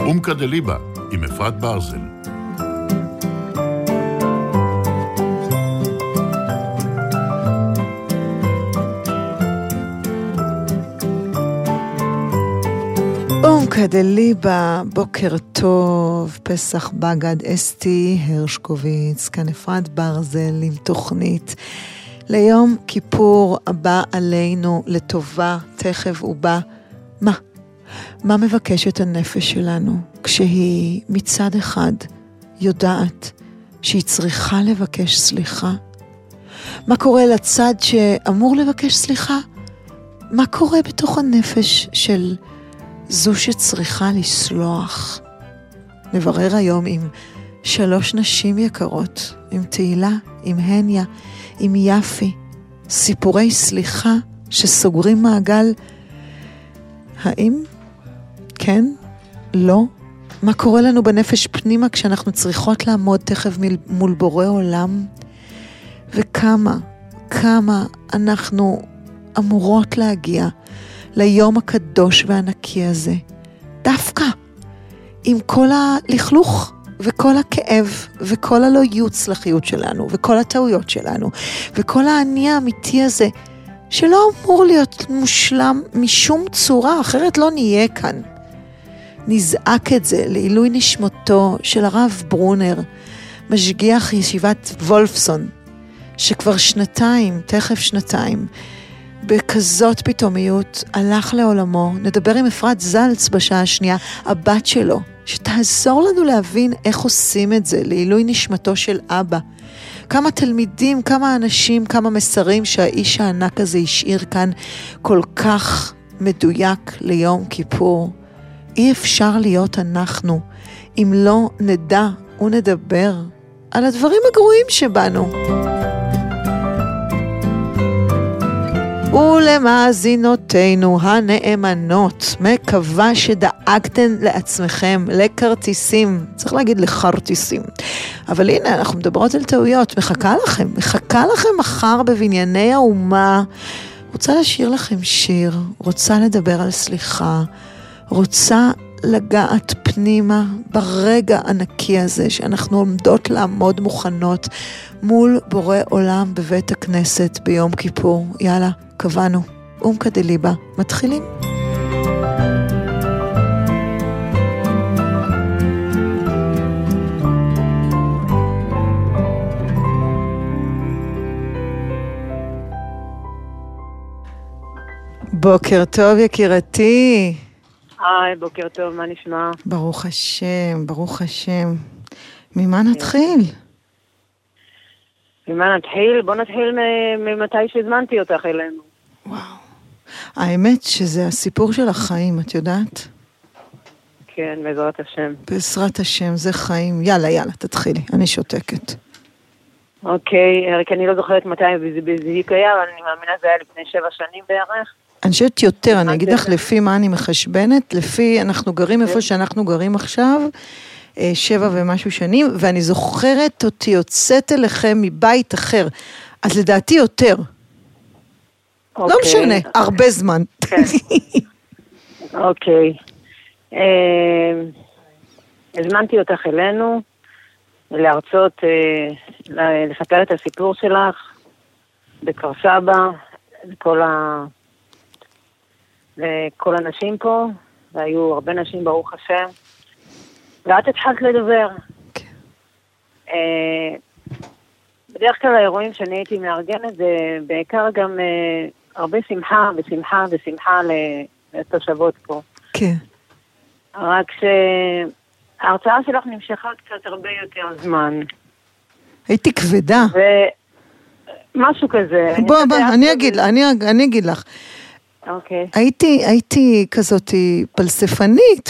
אומקה דליבה עם אפרת ברזל. אומקה דליבה, בוקר טוב, פסח בגד, אסתי הרשקוביץ, כאן אפרת ברזל עם תוכנית ליום כיפור הבא עלינו לטובה, תכף ובא. מה מבקשת הנפש שלנו כשהיא מצד אחד יודעת שהיא צריכה לבקש סליחה? מה קורה לצד שאמור לבקש סליחה? מה קורה בתוך הנפש של זו שצריכה לסלוח? נברר היום עם 3 נשים יקרות, עם תהילה, עם הניה, עם יפי, סיפורי סליחה שסוגרים מעגל. האם? כן? לא? מה קורה לנו בנפש פנימה כשאנחנו צריכות לעמוד תכף מול בורא עולם? וכמה אנחנו אמורות להגיע ליום הקדוש והנקי הזה, דווקא עם כל הלכלוך וכל הכאב וכל הלא יוצלחיות שלנו וכל הטעויות שלנו וכל העני האמיתי הזה שלא אמור להיות מושלם משום צורה, אחרת לא נהיה כאן. נזעק את זה לעילוי נשמתו של הרב ברונר, משגיח ישיבת וולפסון, שכבר תכף שנתיים, בכזאת פתאומיות הלך לעולמו. נדבר עם אפרת זלץ בשעה השנייה, הבת שלו, שתעזור לנו להבין איך עושים את זה לעילוי נשמתו של אבא. כמה תלמידים, כמה אנשים, כמה מסרים שהאיש הענק הזה השאיר כאן, כל כך מדויק ליום כיפור. אי אפשר להיות אנחנו אם לא נדע ונדבר על הדברים הגרועים שבנו. ולמאזינותינו הנאמנות, מקווה שדאגתן לעצמכם לכרטיסים, צריך להגיד לכרטיסים, אבל הנה אנחנו מדברות על טעויות. מחכה לכם מחר בבנייני האומה. רוצה לשיר לכם שיר, רוצה לדבר על סליחה, רוצה לגעת פנימה ברגע הנקי הזה שאנחנו עומדות לעמוד מוכנות מול בורא עולם בבית הכנסת ביום כיפור. יאללה, קבענו. אומקה דליבה, מתחילים. בוקר טוב יקירתי. היי, בוקר טוב, מה נשמע? ברוך השם, ברוך השם. ממה נתחיל? בוא נתחיל ממתי שהזמנתי אותך אלינו. וואו. האמת שזה הסיפור של החיים, את יודעת? כן, בעזרת השם. בעזרת השם, זה חיים. יאללה, תתחילי, אני שותקת. אוקיי, רק אני לא זוכרת מתי בזיק היה, אבל אני מאמינה זה היה לפני 7 שנים בערך. אני חושבת יותר, אני אגיד לך לפי מה אני מחשבנת, לפי אנחנו גרים איפה שאנחנו גרים עכשיו, 7 ומשהו שנים, ואני זוכרת אותי יוצאת אליכם מבית אחר, אז לדעתי יותר. לא משנה, הרבה זמן. אוקיי. הזמנתי אותך אלינו, להרצות, לספר את הסיפור שלך, בכפר סבא, לכל הנשים פה, והיו הרבה נשים ברוך השם, ואת התחלת לדבר. בדרך כלל האירועים שאני הייתי מארגנת, זה בעיקר גם הרבה שמחה לתושבות פה. כן. רק שההרצאה שלך נמשכה קצת הרבה יותר זמן. הייתי כבדה. משו כזה. בוא, אני אגיד לך. אוקיי. הייתי כזאת פלספנית,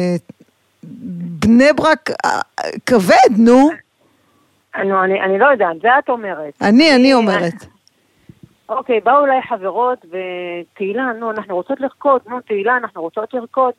ובני ברק כבד, נו. אני לא יודעת, זה את אומרת. אני אומרת. אוקיי, באו אליי חברות, ותהילה, אנחנו רוצות לרקוד, תהילה, אנחנו רוצות לרקוד.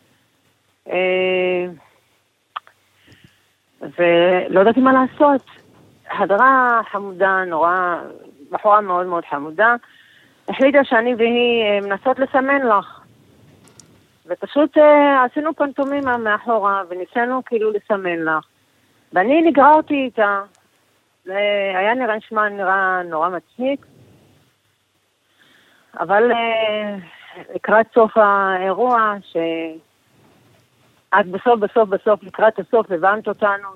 ולא ידעתי מה לעשות. הדרה חמודה, נורא, בחורה מאוד מאוד חמודה, החליטה שאני והיא מנסות לסמן לך. ופשוט עשינו פנטומימה מאחורה, וניסינו כאילו לסמן לך. ואני נגררתי איתה, היה נראה נורא מצחיק, אבל לקראת סוף האירוע, שאת בסוף, לקראת הסוף, הבנת אותנו,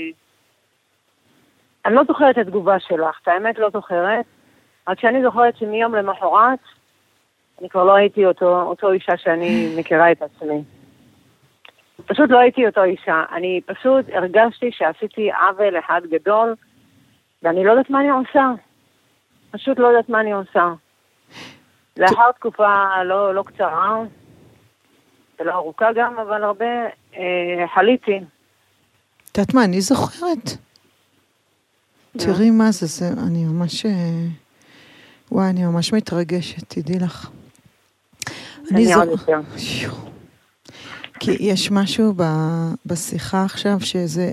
אני לא זוכרת את התגובה שלך, את האמת לא זוכרת, רק שאני זוכרת שמיום למחרת, אני כבר לא הייתי אותו אישה שאני מכירה את עצמי. פשוט לא הייתי אותו אישה, אני פשוט הרגשתי שעשיתי עוול אחד גדול, ואני לא יודעת מה אני עושה. פשוט לא יודעת מה אני עושה. לאחר תקופה לא קצרה, ולא ארוכה גם, אבל הרבה חליתי. את יודעת מה, אני זוכרת. תראי מה זה, אני ממש... וואי, אני ממש מתרגשת, תדעי לך. אני עוד יותר. כי יש משהו בשיחה עכשיו שזה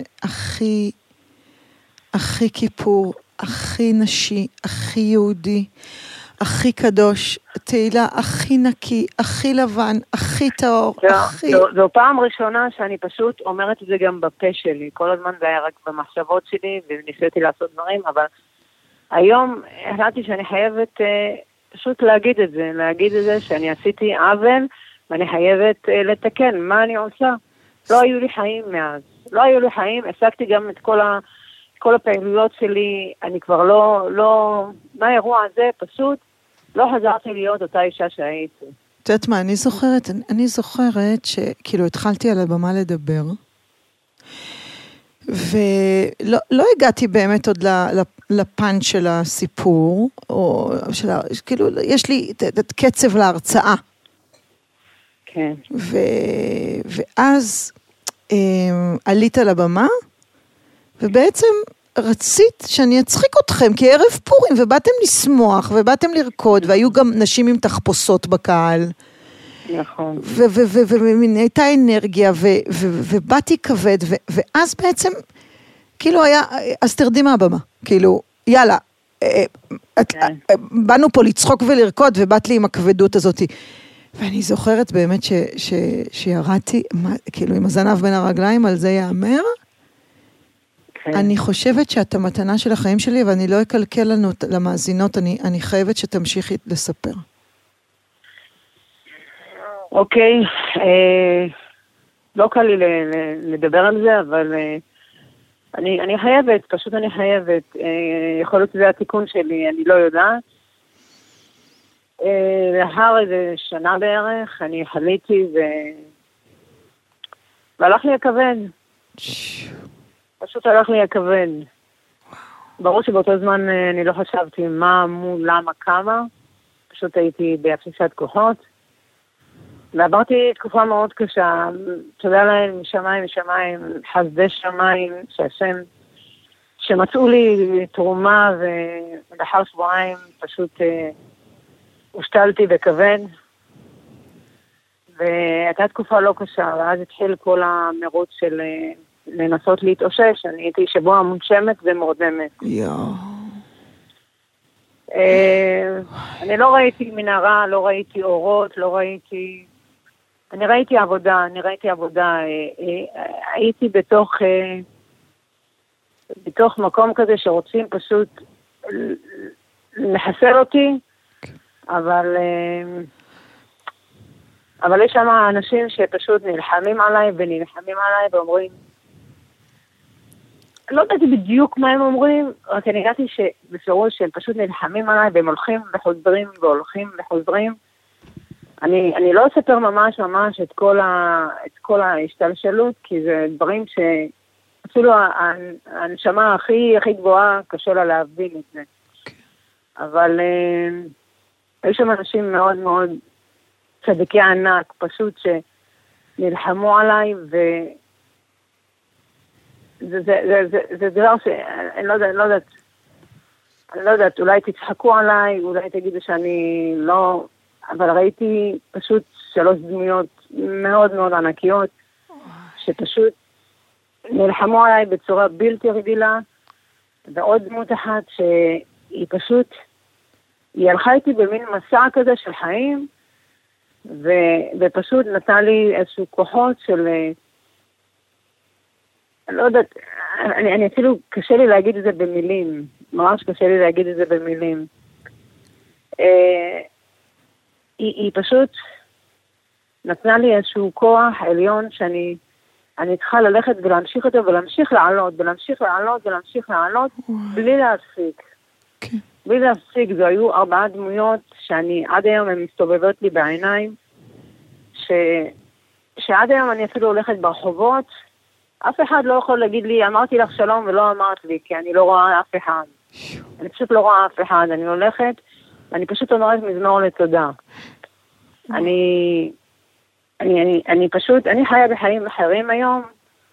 הכי כיפור, הכי נשי, הכי יהודי, הכי קדוש, תהילה הכי נקי, הכי לבן, הכי טהור, הכי... זו פעם ראשונה שאני פשוט אומרת את זה גם בפה שלי. כל הזמן זה היה רק במחשבות שלי, וניסיתי לעשות דברים, אבל היום החלטתי שאני חייבת פשוט להגיד את זה שאני עשיתי עוול, ואני חייבת לתקן. מה אני עושה? לא היו לי חיים מאז. לא היו לי חיים, הפסקתי גם את כל הפעילויות שלי, אני כבר לא, מהאירוע הזה פשוט לא חזרתי להיות אותה אישה שהייתי. את יודעת מה, אני זוכרת שכאילו התחלתי על הבמה לדבר, ולא הגעתי באמת עוד לפן של הסיפור, או כאילו יש לי את קצב להרצאה. כן. ואז עלית על הבמה, ובעצם רצית שאני אצחיק אתכם, כי ערב פורים, ובאתם לשמוח, ובאתם לרקוד, והיו גם נשים עם תחפושות בקהל. נכון. והייתה אנרגיה, ובאתי כבד, ואז בעצם, כאילו היה, אז תרדי מהבמה, כאילו, יאללה, באנו פה לצחוק ולרקוד, ובאת לי עם הכבדות הזאת. ואני זוכרת באמת שירדתי, כאילו, עם הזנב בין הרגליים, על זה יאמר, אני חושבת שאת המתנה של החיים שלי, ואני לא אקלקל לנו למאזינות, אני חייבת שתמשיכי לספר. אוקיי, לא קל לי לדבר על זה, אבל אני חייבת, פשוט אני חייבת. יכול להיות שזה התיקון שלי, אני לא יודעת. לאחר איזה שנה בערך, אני חליתי והלך לי הכבד. פשוט הלך לי הכבד. ברור שבאותו זמן אני לא חשבתי מה, למה, כמה. פשוט הייתי בהפסקת כוחות. ועברתי תקופה מאוד קשה. תודה להם, משמיים, חסדי שמיים, שהשם, שמצאו לי תרומה, ולאחר שבועיים פשוט הושתלתי בכבד. והייתה תקופה לא קשה, ואז התחיל כל המרוץ של לנסות להתאושש. אני הייתי שבוע מונשמת ומורדמת. אני לא ראיתי מנהרה, לא ראיתי אורות, אני ראיתי עבודה, הייתי בתוך מקום כזה שרוצים פשוט לחסל אותי, אבל יש שם אנשים שפשוט נלחמים עליי ואומרים, לא יודעת בדיוק מה הם אומרים, רק אני הגעתי שבפירוש שהם פשוט נלחמים עליי והם הולכים וחוזרים. אני לא אספר ממש את כל ההשתלשלות, כי זה דברים שאפילו הנשמה הכי גבוהה קשה לה להבין את זה. אבל יש שם אנשים מאוד מאוד צדיקי ענק, פשוט שנלחמו עליי, זה דבר שאני לא יודעת, אולי תצחקו עליי, אולי תגידו שאני לא, אבל ראיתי פשוט 3 דמויות מאוד מאוד ענקיות, שפשוט נלחמו עליי בצורה בלתי רגילה, ועוד דמות אחת שהיא פשוט, היא הלכה איתי במין מסע כזה של חיים, ופשוט נתן לי איזשהו כוחות של, אני לא יודעת, אני אפילו קשה לי להגיד את זה במילים, ממש קשה לי להגיד את זה במילים. היא פשוט נתנה לי איזשהו כוח עליון שאני צריכה ללכת ולהמשיך אותו ולהמשיך לעלות ולהמשיך לעלות ולהמשיך לעלות בלי להפסיק. כן. בלי להפסיק, זו היו 4 דמויות שאני עד היום הן מסתובבות לי בעיניים, שעד היום אני אפילו הולכת ברחובות, אף אחד לא יכול להגיד לי, אמרתי לך שלום ולא אמרת לי, כי אני לא רואה אף אחד. אני פשוט לא רואה אף אחד, אני הולכת, ואני פשוט אומרת מזמור לתודה. אני פשוט, אני חיה בחיים אחרים היום,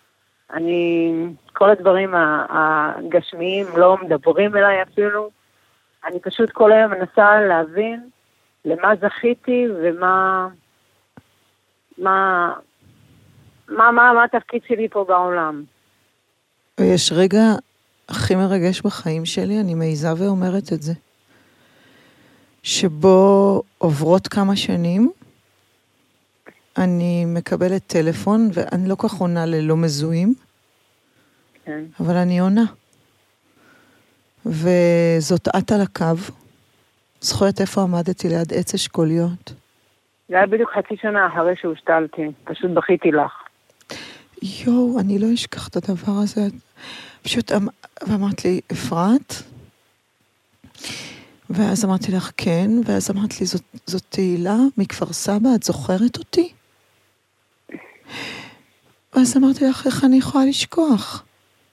כל הדברים הגשמיים לא מדברים אליי אפילו, אני פשוט כל היום מנסה להבין למה זכיתי ומה מה התפקיד שלי פה בעולם. ויש רגע הכי מרגש בחיים שלי, אני מעיזה ואומרת את זה, שבו עוברות כמה שנים, אני מקבלת טלפון, ואני לא כך עונה ללא מזוהים, כן. אבל אני עונה. וזאת את על הקו. זוכרת איפה עמדתי ליד עץ אשכוליות? זה היה בדיוק 0.5 שנה אחרי שהושתלתי, פשוט בכיתי לך. יואו, אני לא אשכח את הדבר הזה. פשוט אמרת לי, אפרת? ואז אמרתי לך, כן, ואז אמרת לי, זאת תהילה מכפר סבא, את זוכרת אותי? ואז אמרתי לך, איך אני יכולה לשכוח?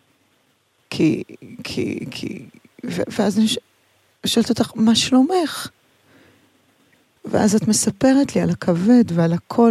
ואז אני שואלת אותך, מה שלומך? ואז את מספרת לי על הכבד ועל הכל,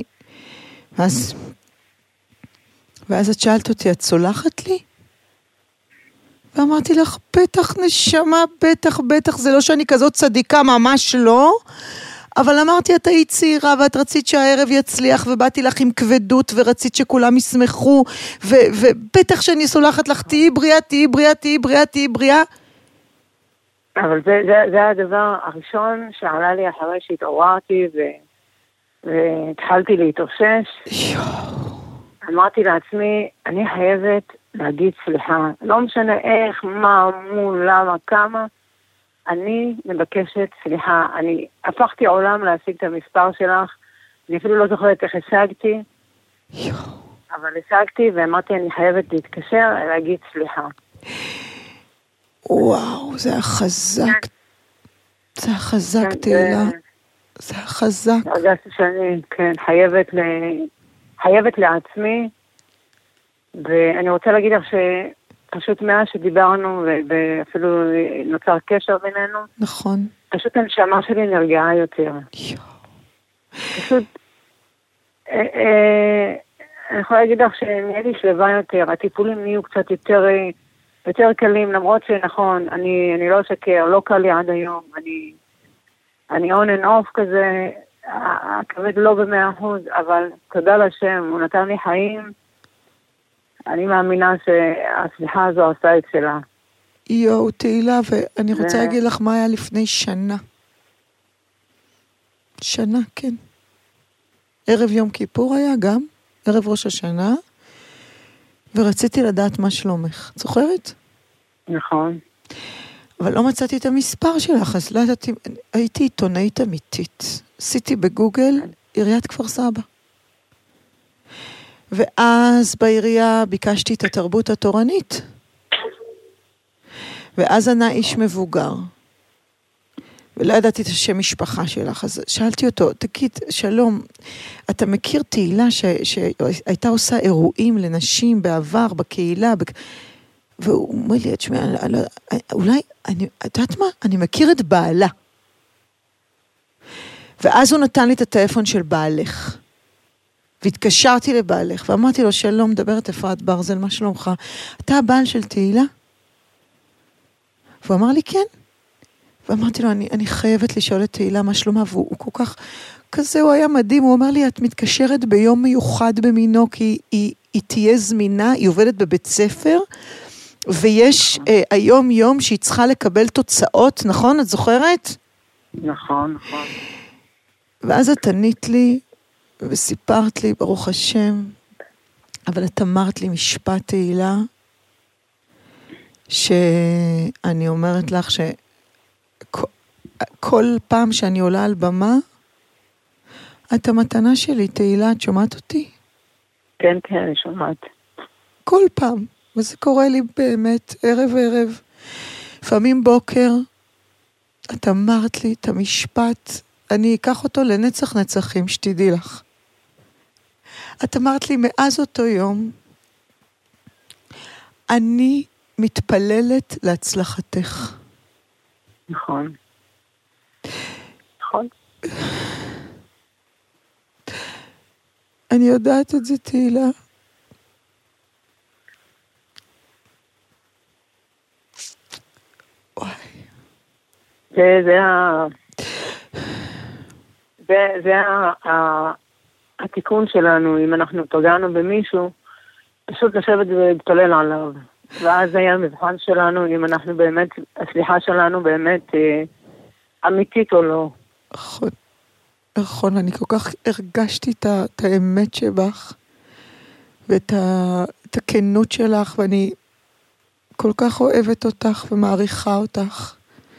ואז את שאלת אותי, את צולחת לי? ואמרתי לך, בטח נשמה, בטח, זה לא שאני כזאת צדיקה, ממש לא, אבל אמרתי, את היית צעירה, ואת רצית שהערב יצליח, ובאתי לך עם כבדות, ורצית שכולם ישמחו, ובטח שאני סולחת לך, תהי בריאה. אבל זה הדבר הראשון שעלה לי אחרי שהתעוררתי, והתחלתי להתאושש. אמרתי לעצמי, אני חייבת להגיד סליחה. לא משנה איך, מה, מול, למה, כמה. אני מבקשת סליחה. אני הפכתי עולם להשיג את המספר שלך. אני אפילו לא זוכרת איך השגתי. אבל השגתי ואמרתי, אני חייבת להתקשר, להגיד סליחה. וואו, זה היה חזק. זה היה חזק, תהילה. זה היה חזק. הרגשתי שאני, כן, חייבת לעצמי, ואני רוצה להגיד לך שפשוט מאז שדיברנו, ואפילו נוצר קשר בינינו, נכון. פשוט הנשמה שלי נרגעה יותר. פשוט, אני יכולה להגיד לך שנהיה לי שלווה יותר, הטיפולים נהיו קצת יותר קלים, למרות שנכון, אני לא אשקר, לא קל לי עד היום, אני on and off כזה, הכבד לא ב100%, אבל תודה לשם, הוא נתן לי חיים, אני מאמינה שהסליחה הזו עושה את שלה. יואו, תהילה, ואני רוצה להגיד לך מה היה לפני שנה. שנה, כן. ערב יום כיפור היה גם, ערב ראש השנה, ורציתי לדעת מה שלומך. זוכרת? נכון. אבל לא מצאתי את המספר שלך, אז לא ידעתי, הייתי עיתונאית אמיתית. עשיתי בגוגל עיריית כפר סבא. ואז בעירייה ביקשתי את התרבות התורנית. ואז ענה איש מבוגר. ולא ידעתי את השם משפחה שלך, אז שאלתי אותו, תגיד, שלום, אתה מכיר תהילה שהייתה עושה אירועים לנשים בעבר, בקהילה, והוא אומר לי, תשמע, אולי, את יודעת מה? אני מכיר את בעלה. ואז הוא נתן לי את הטלפון של בעלך. והתקשרתי לבעלך, ואמרתי לו, שלום, מדברת אפרת ברזל, מה שלומך? אתה הבעל של תהילה? והוא אמר לי, כן. ואמרתי לו, אני חייבת לשאול את תהילה מה שלומה, והוא כל כך, כזה הוא היה מדהים, הוא אמר לי, את מתקשרת ביום מיוחד במינו, כי היא תהיה זמינה, היא עובדת בבית ספר, ויש היום יום שהיא צריכה לקבל תוצאות, נכון? את זוכרת? נכון. ואז את ענית לי, וסיפרת לי, ברוך השם, אבל את אמרת לי משפט תהילה, שאני אומרת לך שכל פעם שאני עולה על במה, את המתנה שלי, תהילה, את שומעת אותי? כן, כן, אני שומעת. כל פעם, וזה קורה לי באמת, ערב, לפעמים בוקר, את אמרת לי את המשפט, אני אקח אותו לנצח נצחים, שתדעי לך. את אמרת לי, מאז אותו יום, אני מתפללת להצלחתך. נכון. נכון. אני יודעת את זה, תהילה. וואי. זה התיקון שלנו, אם אנחנו פגענו במישהו, פשוט לשבת ולהתפלל עליו. ואז זה היה המבחן שלנו, אם אנחנו באמת, הסליחה שלנו באמת אמיתית או לא. נכון, נכון, אני כל כך הרגשתי את האמת שבך, ואת הכנות שלך, ואני כל כך אוהבת אותך ומעריכה אותך,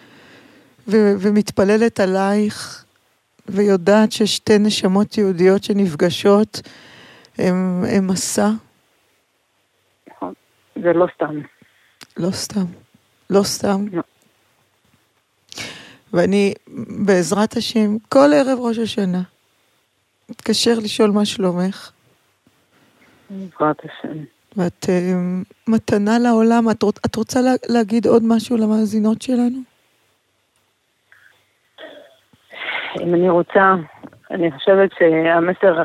ומתפללת עלייך, ויודעת ששתי נשמות יהודיות שנפגשות, הם מסע. נכון, זה לא סתם. לא סתם, לא סתם. לא. ואני, בעזרת השם, כל ערב ראש השנה, מתקשר לשאול מה שלומך. בעזרת השם. ואת מתנה לעולם. את רוצה להגיד עוד משהו למאזינות שלנו? אם אני רוצה, אני חושבת שהמסר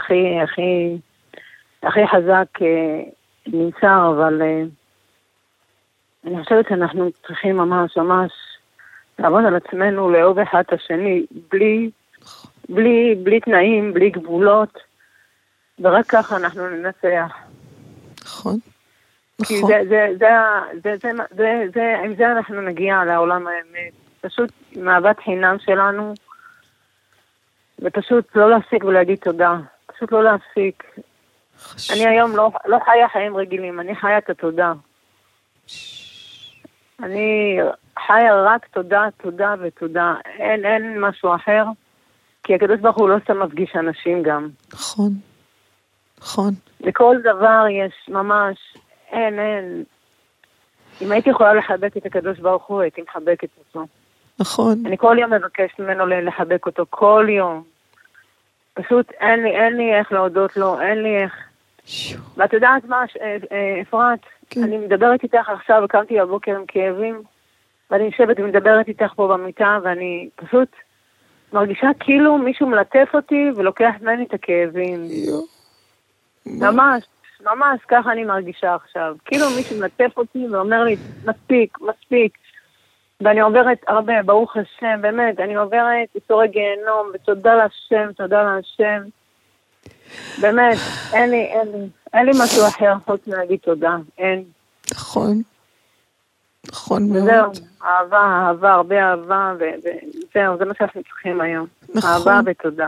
הכי חזק נמצא, אבל אני חושבת שאנחנו צריכים ממש לעבוד על עצמנו, לאהוב אחד את השני, בלי תנאים, בלי גבולות, ורק ככה אנחנו ננצח. נכון. כי נכון. עם זה אנחנו נגיע לעולם האמת. פשוט עם אהבת חינם שלנו, ופשוט לא להפסיק ולהגיד תודה. פשוט לא להפסיק. אני היום לא חיה חיים רגילים, אני חיה את התודה. אני חיה רק תודה, תודה ותודה. אין משהו אחר, כי הקדוש ברוך הוא לא סתם מפגיש אנשים גם. נכון, נכון. לכל דבר יש ממש, אין. אם הייתי יכולה לחבק את הקדוש ברוך הוא, הייתי מחבקת אותו. נכון. אני כל יום מבקשת ממנו לחבק אותו, כל יום. פשוט אין לי איך להודות לו, אין לי איך. ואת יודעת מה, אפרת, כן. אני מדברת איתך עכשיו, קמתי בבוקר עם כאבים, ואני יושבת ומדברת איתך פה במיטה, ואני פשוט מרגישה כאילו מישהו מלטף אותי ולוקח ממני את הכאבים. ממש, ככה אני מרגישה עכשיו. כאילו מישהו מלטף אותי ואומר לי, מספיק. ואני עוברת הרבה, ברוך השם, באמת, אני עוברת איסורי גיהנום, ותודה להשם. באמת, אין לי משהו אחר חוץ להגיד תודה, אין. נכון מאוד. וזהו, אהבה, הרבה אהבה, וזהו, זה מה שאנחנו צריכים היום. נכון. אהבה ותודה.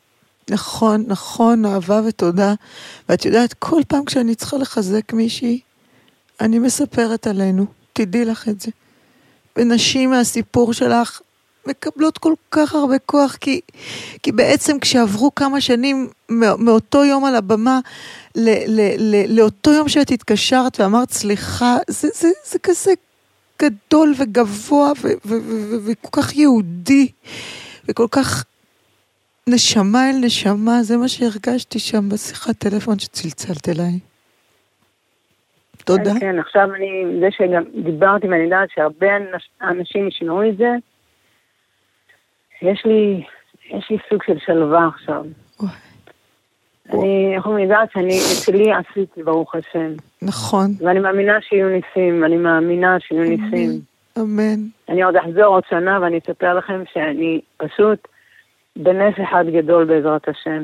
נכון, אהבה ותודה. ואת יודעת, כל פעם כשאני צריכה לחזק מישהי, אני מספרת עלינו, תדעי לך את זה. ונשים מהסיפור שלך מקבלות כל כך הרבה כוח, כי בעצם כשעברו כמה שנים מאותו יום על הבמה, לאותו יום שאת התקשרת ואמרת סליחה, זה כזה גדול וגבוה וכל כך יהודי, וכל כך נשמה אל נשמה, זה מה שהרגשתי שם בשיחת טלפון שצלצלת אליי. תודה. כן, עכשיו זה שגם דיברתי ואני יודעת שהרבה אנשים ישמעו את זה, יש לי סוג של שלווה עכשיו. אני יכולה לדעת שאני אצלי עשיתי ברוך השם. נכון. ואני מאמינה שיהיו ניסים, אמן. אני עוד אחזור עוד שנה ואני אספר לכם שאני פשוט בנס אחד גדול בעזרת השם.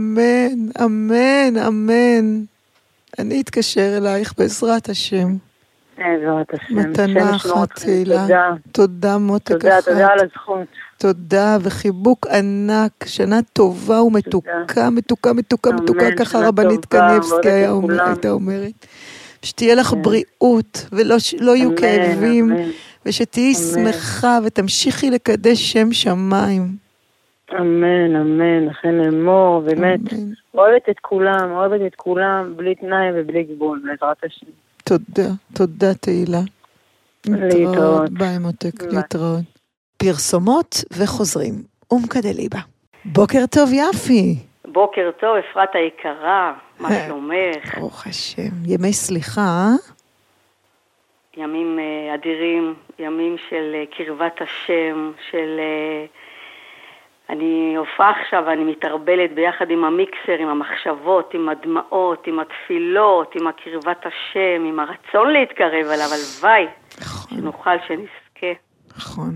אמן. אני אתקשר אלייך בעזרת השם. בעזרת השם. מתנה אחת תהילה. תודה מותק אחת. תודה על הזכות. תודה וחיבוק ענק, שנה טובה ומתוקה, מתוקה, מתוקה, מתוקה, ככה רבנית קניבסקי הייתה אומרת. שתהיה לך בריאות, ולא יהיו כאבים, ושתהיי שמחה, ותמשיכי לקדש שם שמיים. אמן, אמן, אכן אמור, באמת, אוהבת את כולם, בלי תנאי ובלי גבול, בעזרת השם. תודה, תודה תהילה. להתראות. ביי מותק, להתראות. פרסומות וחוזרים. אומקדליבה. בוקר טוב יפי. בוקר טוב, אפרת היקרה, מה שלומך? ברוך השם, ימי סליחה. ימים אדירים, ימים של קרבת השם, של... אני הופעה עכשיו, אני מתערבלת ביחד עם המיקסר, עם המחשבות, עם הדמעות, עם התפילות, עם הקרבת השם, עם הרצון להתקרב אליו, הלוואי, שנוכל, שנזכה. נכון.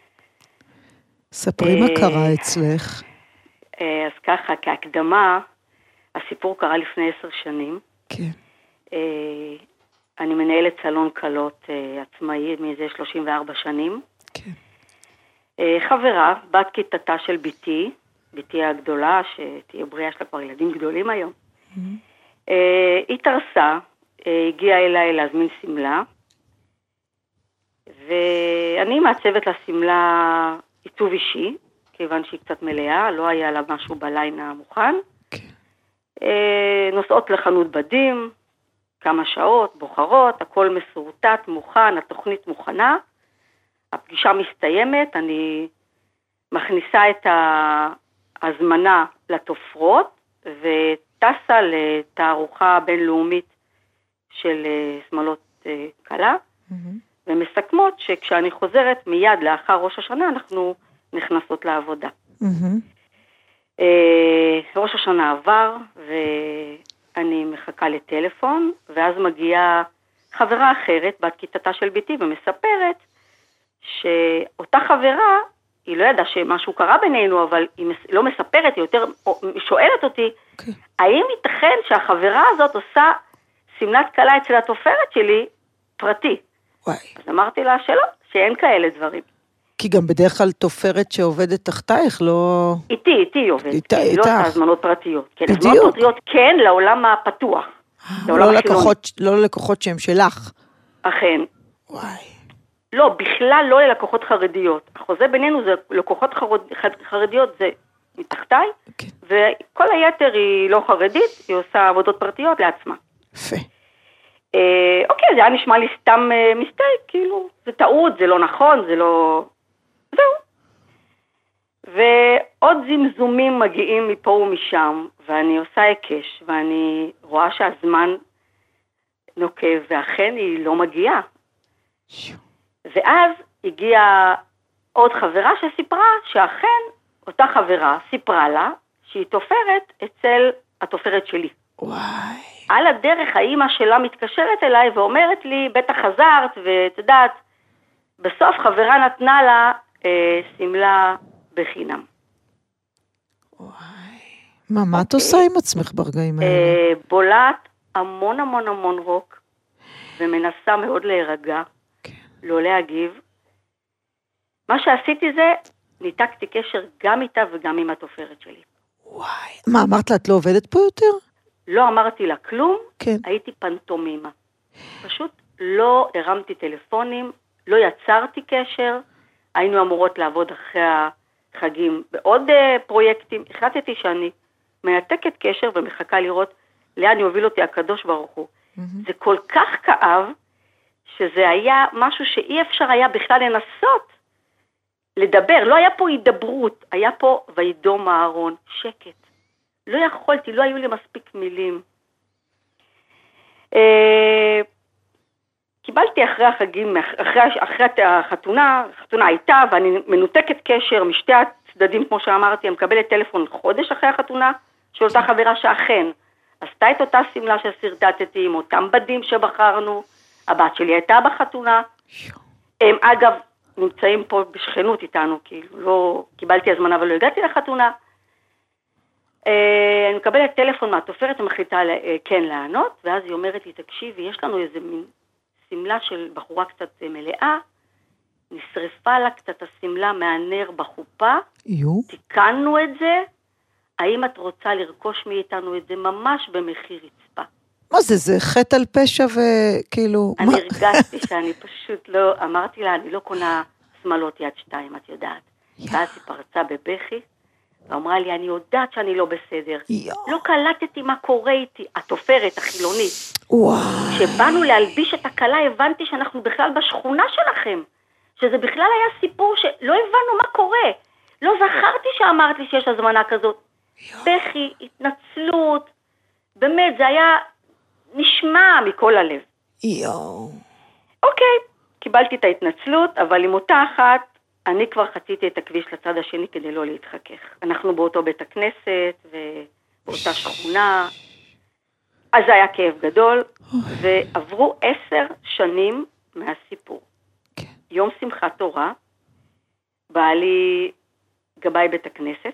ספרי מה קרה אצלך. אז ככה, כהקדמה, הסיפור קרה לפני 10 שנים. כן. אני מנהלת סלון קלות עצמאי מזה 34 שנים. כן. חברה, בת כיתתה של ביתי הגדולה, שתהיה בריאה, שלה כבר ילדים גדולים היום. היא תרסה, הגיעה אליי להזמין סמלה, ואני מעצבת לה סמלה עיצוב אישי, כיוון שהיא קצת מלאה, לא היה לה משהו בליין המוכן. נוסעות לחנות בדים, כמה שעות, בוחרות, הכל מסורטט, מוכן, התוכנית מוכנה. הפגישה מסתיימת, אני מכניסה את ההזמנה לתופרות, וטסה לתערוכה בינלאומית של שמלות קלה, ומסכמות שכשאני חוזרת מיד לאחר ראש השנה, אנחנו נכנסות לעבודה. ראש השנה עבר, ואני מחכה לטלפון, ואז מגיעה חברה אחרת, בת כיתתה של ביתי, ומספרת שאותה חברה, היא לא ידעה שמשהו קרה בינינו, אבל היא לא מספרת, היא יותר שואלת אותי, האם ייתכן שהחברה הזאת עושה סמלת קלה אצל התופרת שלי פרטי? וואי. אז אמרתי לה שלא, שאין כאלה דברים. כי גם בדרך כלל תופרת שעובדת תחתייך, לא... איתי היא עובדת. איתה. היא לא עושה הזמנות פרטיות. כן, בדיוק. הזמנות פרטיות כן, לעולם הפתוח. לא ללקוחות שהם שלך. אכן. וואי. לא, בכלל לא ללקוחות חרדיות. החוזה בינינו זה לקוחות חרדיות, זה מתחתיי, כן. וכל היתר היא לא חרדית, היא עושה עבודות פרטיות לעצמה. יפה. אוקיי, זה היה נשמע לי סתם מסתייק, כאילו, זה טעות, זה לא נכון, זה לא... זהו. ועוד זמזומים מגיעים מפה ומשם, ואני עושה היקש, ואני רואה שהזמן נוקב, ואכן היא לא מגיעה. ואז הגיעה עוד חברה שסיפרה שאכן אותה חברה סיפרה לה שהיא תופרת אצל התופרת שלי. וואי. על הדרך האמא שלה מתקשרת אליי ואומרת לי, בטח חזרת ותדעת, בסוף חברה נתנה לה סמלה בחינם. וואי. מה את עושה עם עצמך ברגעים האלה? בולעת המון רוק, ומנסה מאוד להירגע. לא להגיב. מה שעשיתי זה, ניתקתי קשר גם איתה וגם עם התופרת שלי. וואי. מה, אמרת לה, את לא עובדת פה יותר? לא אמרתי לה כלום, כן. הייתי פנטומימה. פשוט לא הרמתי טלפונים, לא יצרתי קשר, היינו אמורות לעבוד אחרי החגים בעוד פרויקטים. החלטתי שאני מנתקת קשר ומחכה לראות לאן יוביל אותי הקדוש ברוך הוא. זה כל כך כאב, שזה היה משהו שאי אפשר היה בכלל לנסות לדבר, לא היה פה הידברות, היה פה וידום אהרון, שקט. לא יכולתי, לא היו לי מספיק מילים. קיבלתי אחרי החגים, אחרי החתונה הייתה, ואני מנותקת קשר משתי הצדדים, כמו שאמרתי, אני מקבלת טלפון חודש אחרי החתונה, של אותה חברה שאכן עשתה את אותה סמלה שסרטטתי, עם אותם בדים שבחרנו, הבת שלי הייתה בחתונה, הם אגב נמצאים פה בשכנות איתנו, כאילו לא קיבלתי הזמנה ולא הגעתי לחתונה. אני מקבלת טלפון מהתופרת ומחליטה כן לענות, ואז היא אומרת לי, תקשיבי, יש לנו איזה מין סמלה של בחורה קצת מלאה, נשרפה לה קצת הסמלה מהנר בחופה, יו. תיקנו את זה, האם את רוצה לרכוש מאיתנו את זה ממש במחיר רצפה? מה זה, זה חטא על פשע וכאילו... אני הרגשתי שאני פשוט לא, אמרתי לה, אני לא קונה שמלות יד 2, את יודעת. ואז היא פרצה בבכי, ואמרה לי, אני יודעת שאני לא בסדר. לא קלטתי מה קורה איתי, התופרת, החילונית. כשבאנו להלביש את הכלה, הבנתי שאנחנו בכלל בשכונה שלכם. שזה בכלל היה סיפור שלא הבנו מה קורה. לא זכרתי שאמרת לי שיש הזמנה כזאת. בכי, התנצלות, באמת, זה היה נשמע מכל הלב. אוקיי, קיבלתי את ההתנצלות, אבל עם אותה אחת, אני כבר חציתי את הכביש לצד השני כדי לא להתחכך. אנחנו באותו בית הכנסת ובאותה שכונה, אז זה היה כאב גדול, ועברו 10 שנים מהסיפור. יום שמחת תורה, בעלי גבאי בית הכנסת,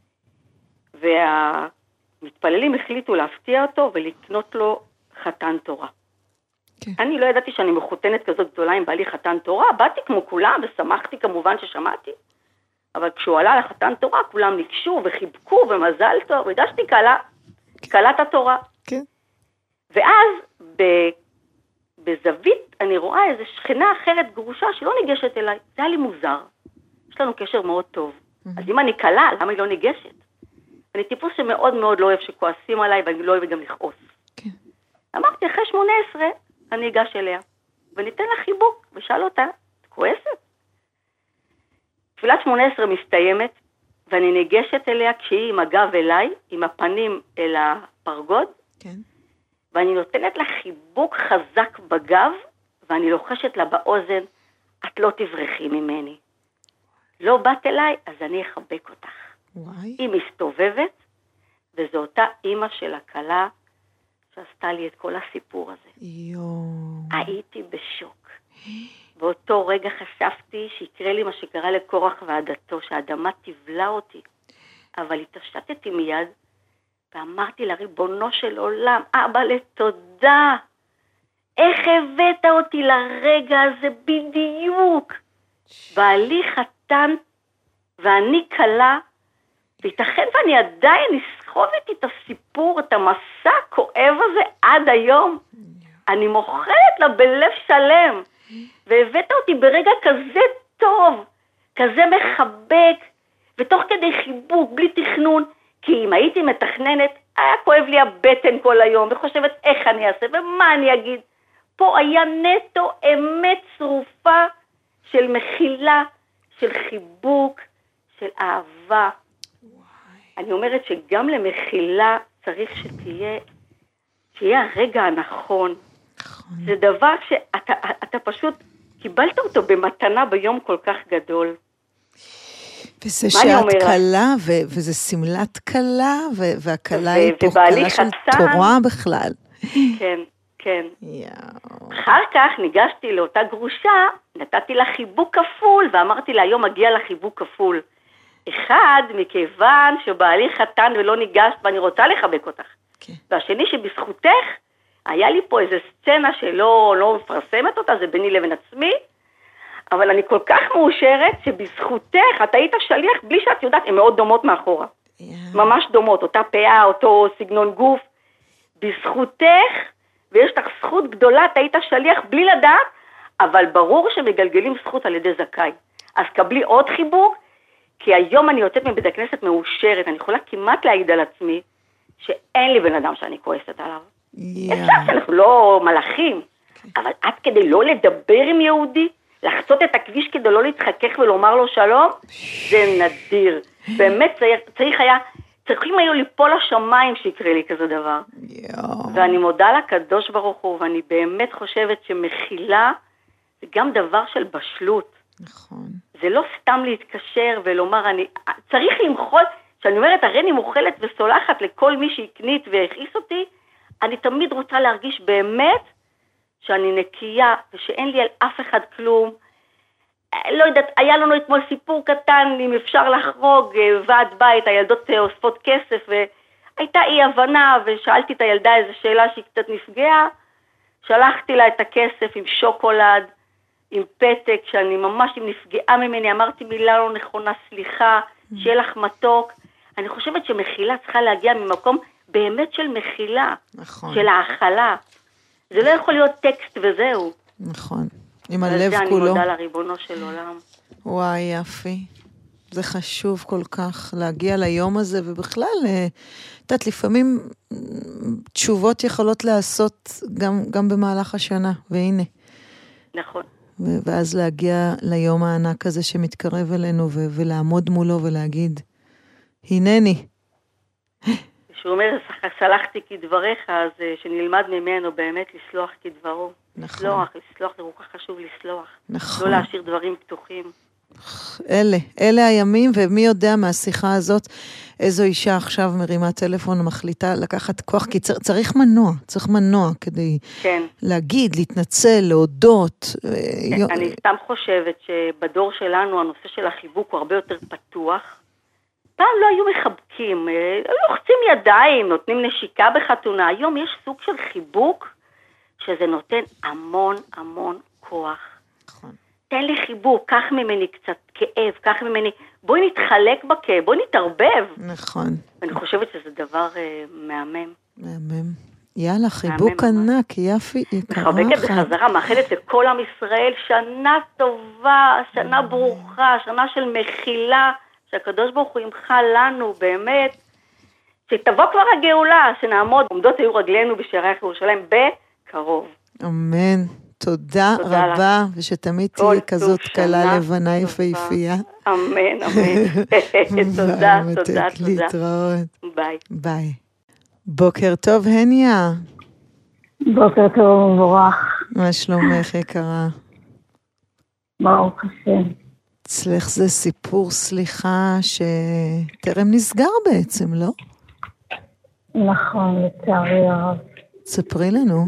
והמתפללים החליטו להפתיע אותו ולקנות לו חתן תורה. אני לא ידעתי שאני מחותנת כזאת גדולה עם בעלי חתן תורה, באתי כמו כולם ושמחתי כמובן ששמעתי, אבל כשהוא עלה לחתן תורה כולם ניגשו וחיבקו ומזל טוב, והגשתי קלת התורה. ואז בזווית אני רואה איזו שכנה אחרת גרושה שלא ניגשת אליי, זה היה לי מוזר, יש לנו קשר מאוד טוב, אז אם אני קלה, למה היא לא ניגשת? אני טיפוס שמאוד מאוד לא אוהב שכועסים עליי ואני לא אוהב גם לכעוס. אמרתי, אחרי 18 אני אגש אליה, וניתן לה חיבוק, ושאל אותה, את כועסת? תפילת 18 מסתיימת, ואני ניגשת אליה כשהיא עם הגב אליי, עם הפנים אל הפרגוד, ואני נותנת לה חיבוק חזק בגב, ואני לוחשת לה באוזן, את לא תברחי ממני. לא באת אליי, אז אני אחבק אותך. היא מסתובבת, וזו אותה אימא של הכלה, שעשתה לי את כל הסיפור הזה. הייתי בשוק. באותו רגע חשבתי שיקרה לי מה שקרה לקורח ועדתו, שהאדמה תבלע אותי. אבל התעשתתי מיד, ואמרתי לריבונו של עולם, אבא לתודה, איך הבאת אותי לרגע הזה בדיוק? בעלי חתן ואני קלה, וייתכן ואני עדיין אסחוב איתי את הסיפור, את המסע הכואב הזה עד היום. אני מוכלת לה בלב שלם, והבאת אותי ברגע כזה טוב, כזה מחבק, ותוך כדי חיבוק, בלי תכנון, כי אם הייתי מתכננת, היה כואב לי הבטן כל היום, וחושבת איך אני אעשה ומה אני אגיד. פה היה נטו אמת צרופה של מחילה, של חיבוק, של אהבה. אני אומרת שגם למחילה צריך שיהיה הרגע הנכון. זה דבר שאתה פשוט קיבלת אותו במתנה ביום כל כך גדול. וזה שאת קלה, וזה סמלת קלה, והקלה היא פה קלה של תורה בכלל. כן, כן. אחר כך ניגשתי לאותה גרושה, נתתי לה חיבוק כפול, ואמרתי לה, היום מגיע לה חיבוק כפול. אחד, מכיוון שבעלי חתן ולא ניגשת, ואני רוצה לחבק אותך. והשני שבזכותך, היה לי פה איזו סצנה שלא מפרסמת אותה, זה ביני לבין עצמי, אבל אני כל כך מאושרת שבזכותך, את היית שליח בלי שאת יודעת, הן מאוד דומות מאחורה. ממש דומות, אותה פאה, אותו סגנון גוף. בזכותך, ויש לך זכות גדולה, את היית שליח בלי לדעת, אבל ברור שמגלגלים זכות על ידי זכאי. אז קבלי עוד חיבוק, כי היום אני יוצאת מבית הכנסת מאושרת, אני יכולה כמעט להעיד על עצמי, שאין לי בן אדם שאני כועסת עליו. אפשר שאנחנו לא מלאכים, אבל עד כדי לא לדבר עם יהודי, לחצות את הכביש כדי לא להתחכך ולומר לו שלום, זה נדיר. באמת צריכים היו ליפול לשמיים שיקרה לי כזה דבר. ואני מודה לקדוש ברוך הוא, ואני באמת חושבת שמחילה זה גם דבר של בשלות. נכון. זה לא סתם להתקשר ולומר, צריך למחול, שאני אומרת, הרי אני מוחלת וסולחת לכל מי שהקנית והכעיס אותי, אני תמיד רוצה להרגיש באמת שאני נקייה, ושאין לי על אף אחד כלום. לא יודעת, היה לנו אתמול סיפור קטן, אם אפשר לחרוג, ועד בית, הילדות אוספות כסף, והייתה אי הבנה, ושאלתי את הילדה איזו שאלה שהיא קצת נפגעה, שלחתי לה את הכסף עם שוקולד, עם פתק, שאני ממש, אם נפגעה ממני, אמרתי מילה לא נכונה, סליחה, שיהיה לך מתוק. אני חושבת שמחילה צריכה להגיע ממקום באמת של מחילה, נכון. של האכלה. זה לא יכול להיות טקסט וזהו. נכון. עם הלב כולו. וזה אני מודה לריבונו של עולם. וואי, יפי. זה חשוב כל כך להגיע ליום הזה, ובכלל, תת, לפעמים תשובות יכולות לעשות גם במהלך השנה, והנה. נכון. ואז להגיע ליום הענק הזה שמתקרב אלינו, ולעמוד מולו ולהגיד, הנני. שהוא אומר, סלחתי כדבריך, אז שנלמד ממנו באמת לסלוח כדברו. נכון. לסלוח, זה כל כך חשוב לסלוח. נכון. לא להשאיר דברים פתוחים. אלה הימים, ומי יודע מהשיחה הזאת, איזו אישה עכשיו מרימה טלפון ומחליטה לקחת כוח, כי צריך מנוע כדי להגיד, להתנצל, להודות. אני סתם חושבת שבדור שלנו הנושא של החיבוק הוא הרבה יותר פתוח. פעם לא היו מחבקים, לוחצים ידיים, נותנים נשיקה בחתונה. היום יש סוג של חיבוק שזה נותן המון המון כוח. נכון. תן לי חיבוק, קח ממני קצת כאב, קח ממני, בואי נתחלק בכאב, בואי נתערבב. נכון. אני חושבת שזה דבר מהמם. מהמם. יאללה, חיבוק ענק, יפי, יקרה. מחבקת בחזרה, מאחלת לכל עם ישראל, שנה טובה, שנה ברוכה, שנה של מחילה, שהקדוש ברוך הוא ימחה לנו, באמת, שתבוא כבר הגאולה, שנעמוד, עומדות היו רגלינו בשערי ירושלים בקרוב. אמן. תודה רבה, ושתמיד תהיה כזאת קלה לבנה יפהפייה. אמן, אמן. תודה. להתראות. ביי. ביי. בוקר טוב, הניה. בוקר טוב, מבורך. מה שלומך, יקרה? ברוך השם. אצלך זה סיפור סליחה שטרם נסגר בעצם, לא? נכון, לצערי הרב. ספרי לנו.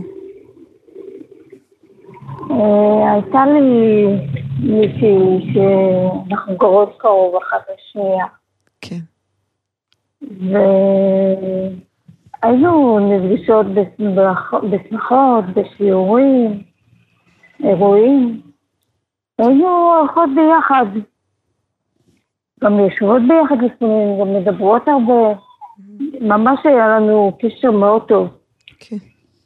הייתה לי מישהי שאנחנו גרות קרוב אחת לשנייה. כן. והיינו נפגשות בשמחות, בשיעורים, אירועים. היינו הולכות ביחד. גם יושבות ביחד לפעמים, גם מדברות הרבה. ממש היה לנו קשר מאוד טוב. כן.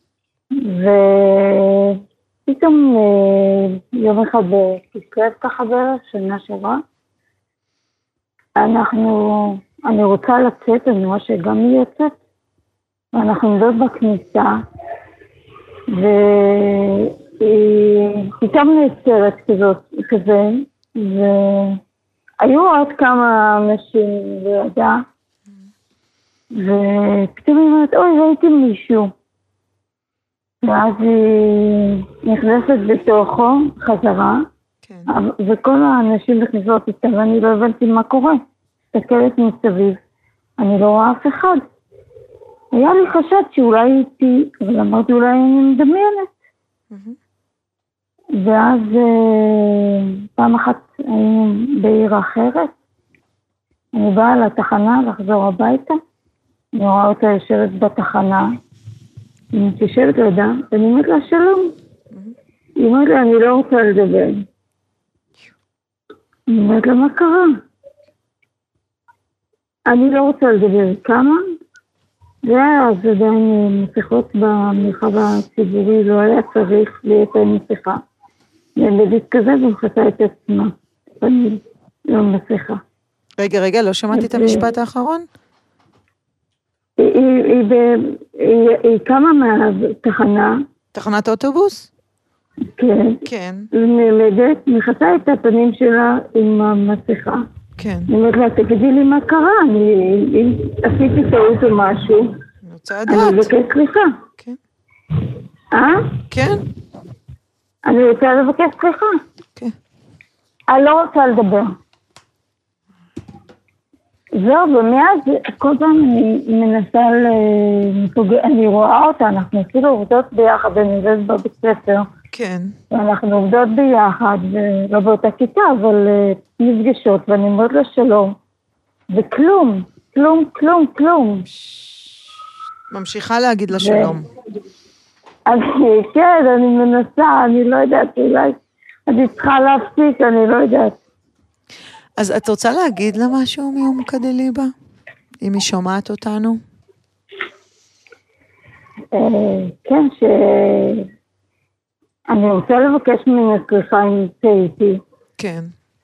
פתאום יום אחד בכסלו ככה בערך, שנה שעברה, אני רוצה לצאת, אני רואה שגם היא יוצאת, ואנחנו עומדות בכניסה, והיא פתאום נעצרת כזה, והיו עוד כמה אנשים לידה, ופתאום היא אומרת, אוי, ראיתי מישהו. ואז היא נכנסת בתוכו, חזרה, כן. וכל האנשים נכנסות איתה, ואני לא הבנתי מה קורה. מסתכלת מסביב, אני לא רואה אף אחד. היה לי חשד שאולי הייתי, אבל אמרתי אולי אני מדמיינת. ואז פעם אחת היינו בעיר אחרת, אני באה לתחנה לחזור הביתה, אני רואה אותה יושבת בתחנה, היא מתיישבת לידה, ואני אומרת לה שלום. היא אומרת לה, אני לא רוצה לדבר. אני אומרת לה, מה קרה? אני לא רוצה לדבר. כמה? ואז עדיין מסכות במרחב הציבורי, לא היה צריך להיות מסכה. ילדית כזה ומחתה את עצמה. אני לא מסכה. רגע, לא שמעתי את המשפט האחרון? היא קמה מהתחנה. תחנת אוטובוס? כן. כן. היא נעמדת, מחתה את הפנים שלה עם המסכה. כן. אני אומרת לה, תגידי לי מה קרה, אם עשיתי טעות או משהו, אני רוצה לדעת. אני מבקש סליחה. כן. כן. אני רוצה לבקש סליחה. כן. אני לא רוצה לדבר. זהו, ומאז כל פעם אני מנסה אני רואה אותה, אנחנו אפילו עובדות ביחד, אני עובדת בבית ספר. כן. ואנחנו עובדות ביחד, לא באותה כיתה, אבל נפגשות, ואני אומרת לה שלום. וכלום, כלום. ממשיכה להגיד לה שלום. כן, אני מנסה, אני לא יודעת, אז היא צריכה להפסיק, אני לא יודעת. אז את רוצה להגיד לה משהו מעומקא דליבא? אם היא שומעת אותנו? כן, אני רוצה לבקש ממנה סליחה אם טעיתי. כן.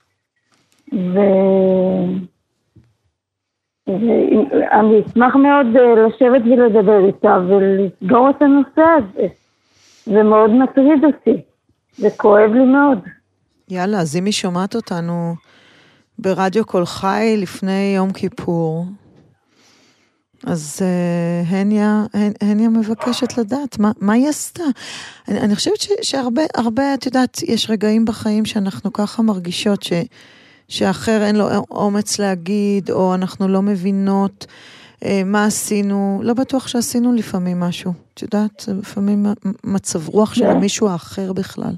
ואני אשמח מאוד לשבת ולדבר איתה ולסגור את הנושא הזה. זה מאוד מטריד אותי. זה כואב לי מאוד. יאללה, אז אם היא שומעת אותנו ברדיו קול חי לפני יום כיפור, אז הניה מבקשת לדעת מה היא עשתה. אני חושבת שהרבה, את יודעת, יש רגעים בחיים שאנחנו ככה מרגישות שאחר אין לו אומץ להגיד, או אנחנו לא מבינות מה עשינו. לא בטוח שעשינו לפעמים משהו. את יודעת, זה לפעמים מצב רוח של מישהו האחר בכלל.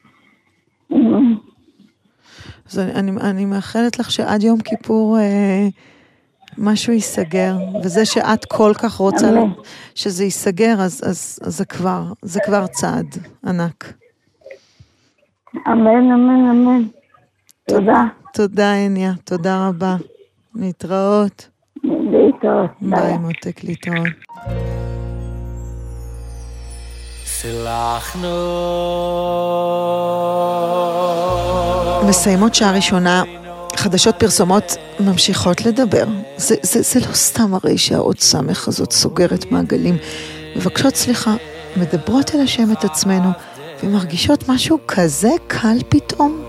אז אני מאחלת לך שעד יום כיפור משהו ייסגר, וזה שאת כל כך רוצה שזה ייסגר, אז זה כבר צעד ענק. אמן, אמן, אמן. תודה. תודה, הניה, תודה רבה. להתראות. להתראות. ביי, מותק, להתראות. סלחנו. מסיימות שעה ראשונה, חדשות פרסומות ממשיכות לדבר. זה לא סתם הרי שהאות סמך הזאת סוגרת מעגלים. מבקשות סליחה, מדברות אל השם את עצמנו, ומרגישות משהו כזה קל פתאום.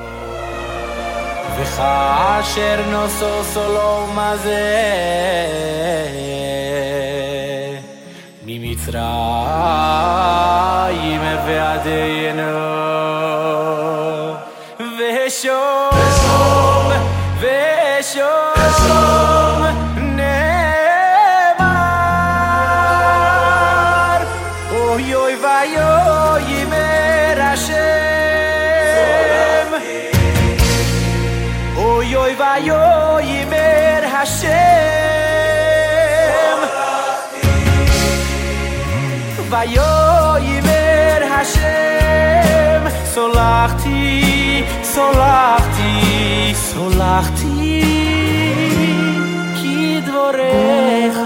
וכאשר נוסו סולום הזה ממצרים ועדינו ושום נאמר אוי אוי ואיוי ימר השם אוי אוי ואיוי ימר השם ואיוי ימר השם סולחתי סולחתי סולחתי כי דבריך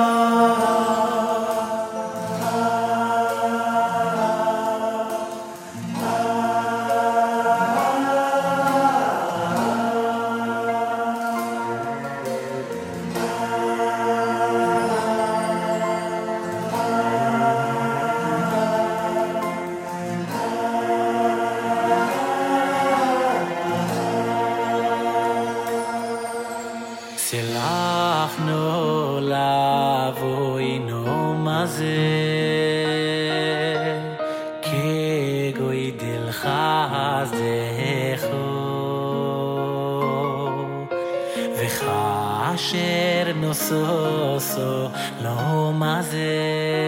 סוסו לא מזה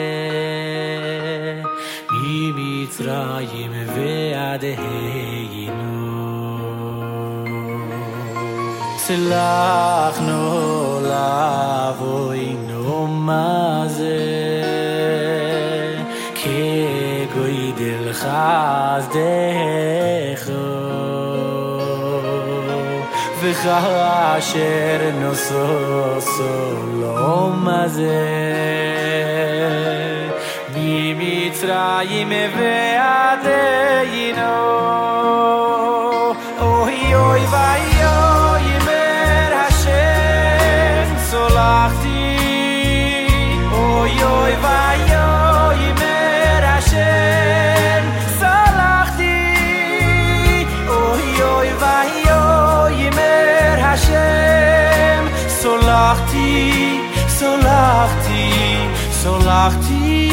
ממצרים ועדינו סלחנו לאבוינו מזה כגודל חסדך וכאשר נוסו סולום הזה ממצרים ועדינו אוי אוי ואיוי ימר השם סולחתי אוי אוי ואיוי ימר השם סולחתי אוי אוי ואיוי ימר השם סולחתי סולחתי סולחתי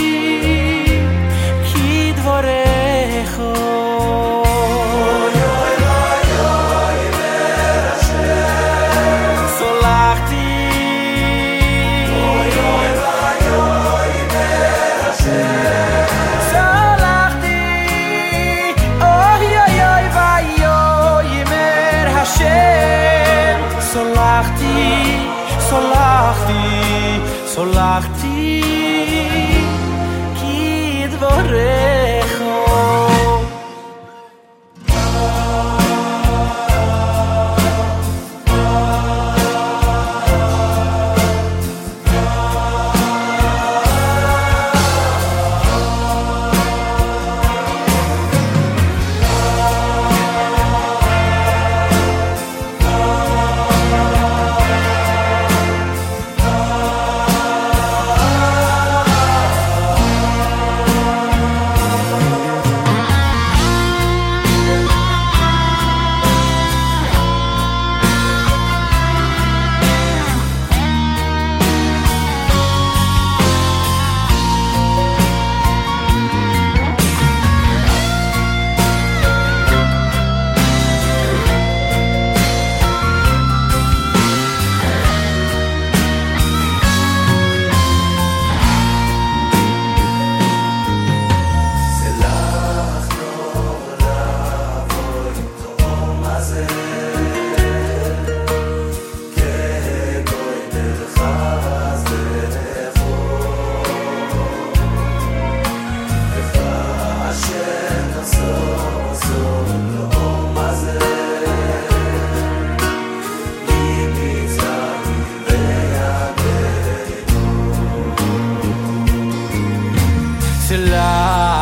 כי דבריך אוי אוי ואיוי ימר השם סולחתי אוי אוי ואיוי ימר השם סולחתי אוי אוי ואיוי ימר השם סולחתי סולחתי סולחתי כי דבריך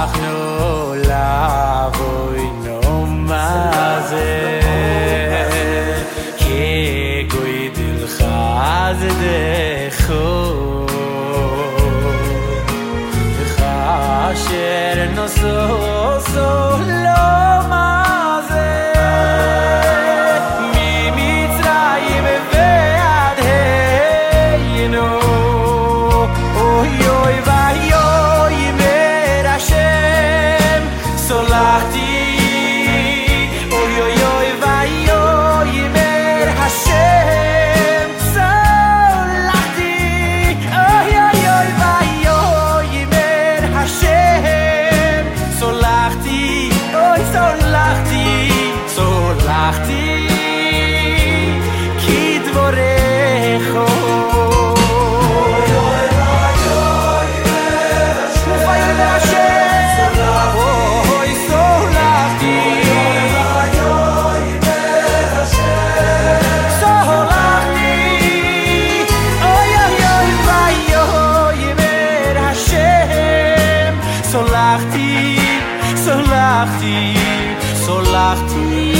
Solachti